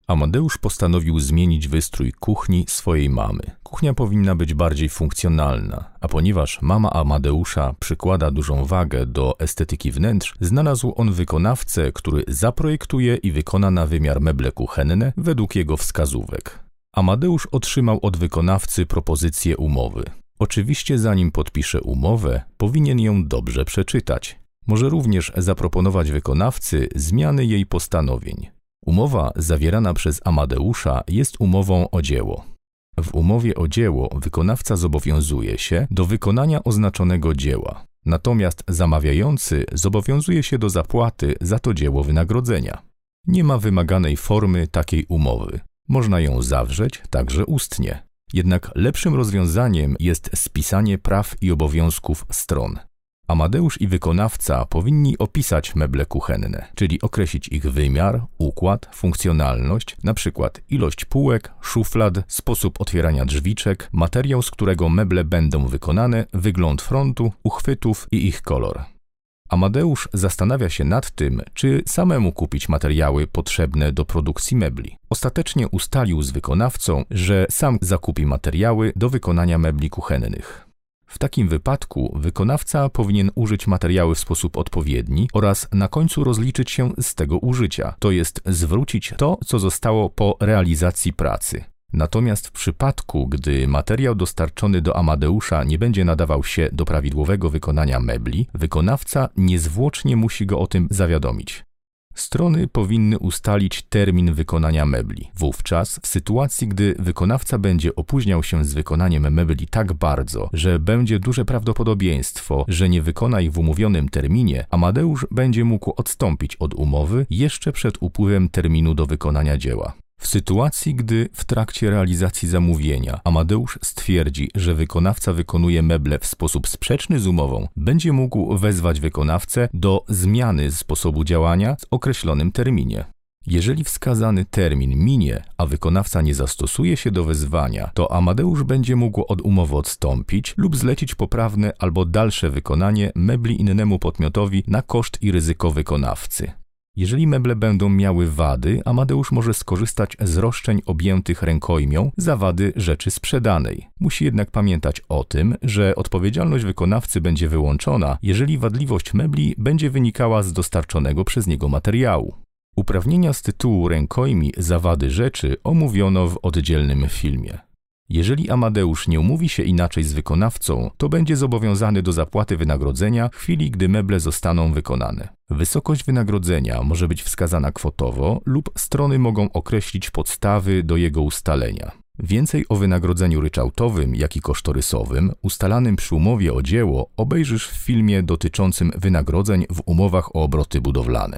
Amadeusz postanowił zmienić wystrój kuchni swojej mamy. Kuchnia powinna być bardziej funkcjonalna, a ponieważ mama Amadeusza przykłada dużą wagę do estetyki wnętrz, znalazł on wykonawcę, który zaprojektuje i wykona na wymiar meble kuchenne według jego wskazówek. Amadeusz otrzymał od wykonawcy propozycję umowy. Oczywiście zanim podpisze umowę, powinien ją dobrze przeczytać. Może również zaproponować wykonawcy zmiany jej postanowień. Umowa zawierana przez Amadeusza jest umową o dzieło. W umowie o dzieło wykonawca zobowiązuje się do wykonania oznaczonego dzieła, natomiast zamawiający zobowiązuje się do zapłaty za to dzieło wynagrodzenia. Nie ma wymaganej formy takiej umowy. Można ją zawrzeć także ustnie. Jednak lepszym rozwiązaniem jest spisanie praw i obowiązków stron. Amadeusz i wykonawca powinni opisać meble kuchenne, czyli określić ich wymiar, układ, funkcjonalność, np. ilość półek, szuflad, sposób otwierania drzwiczek, materiał, z którego meble będą wykonane, wygląd frontu, uchwytów i ich kolor. Amadeusz zastanawia się nad tym, czy samemu kupić materiały potrzebne do produkcji mebli. Ostatecznie ustalił z wykonawcą, że sam zakupi materiały do wykonania mebli kuchennych. W takim wypadku wykonawca powinien użyć materiały w sposób odpowiedni oraz na końcu rozliczyć się z tego użycia, to jest zwrócić to, co zostało po realizacji pracy. Natomiast w przypadku, gdy materiał dostarczony do Amadeusza nie będzie nadawał się do prawidłowego wykonania mebli, wykonawca niezwłocznie musi go o tym zawiadomić. Strony powinny ustalić termin wykonania mebli. Wówczas, w sytuacji, gdy wykonawca będzie opóźniał się z wykonaniem mebli tak bardzo, że będzie duże prawdopodobieństwo, że nie wykona ich w umówionym terminie, Amadeusz będzie mógł odstąpić od umowy jeszcze przed upływem terminu do wykonania dzieła. W sytuacji, gdy w trakcie realizacji zamówienia Amadeusz stwierdzi, że wykonawca wykonuje meble w sposób sprzeczny z umową, będzie mógł wezwać wykonawcę do zmiany sposobu działania w określonym terminie. Jeżeli wskazany termin minie, a wykonawca nie zastosuje się do wezwania, to Amadeusz będzie mógł od umowy odstąpić lub zlecić poprawne albo dalsze wykonanie mebli innemu podmiotowi na koszt i ryzyko wykonawcy. Jeżeli meble będą miały wady, Amadeusz może skorzystać z roszczeń objętych rękojmią za wady rzeczy sprzedanej. Musi jednak pamiętać o tym, że odpowiedzialność wykonawcy będzie wyłączona, jeżeli wadliwość mebli będzie wynikała z dostarczonego przez niego materiału. Uprawnienia z tytułu rękojmi za wady rzeczy omówiono w oddzielnym filmie. Jeżeli Amadeusz nie umówi się inaczej z wykonawcą, to będzie zobowiązany do zapłaty wynagrodzenia w chwili, gdy meble zostaną wykonane. Wysokość wynagrodzenia może być wskazana kwotowo lub strony mogą określić podstawy do jego ustalenia. Więcej o wynagrodzeniu ryczałtowym, jak i kosztorysowym, ustalanym przy umowie o dzieło, obejrzysz w filmie dotyczącym wynagrodzeń w umowach o obroty budowlane.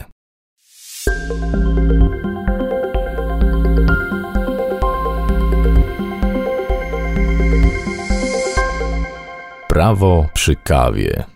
Prawo przy kawie.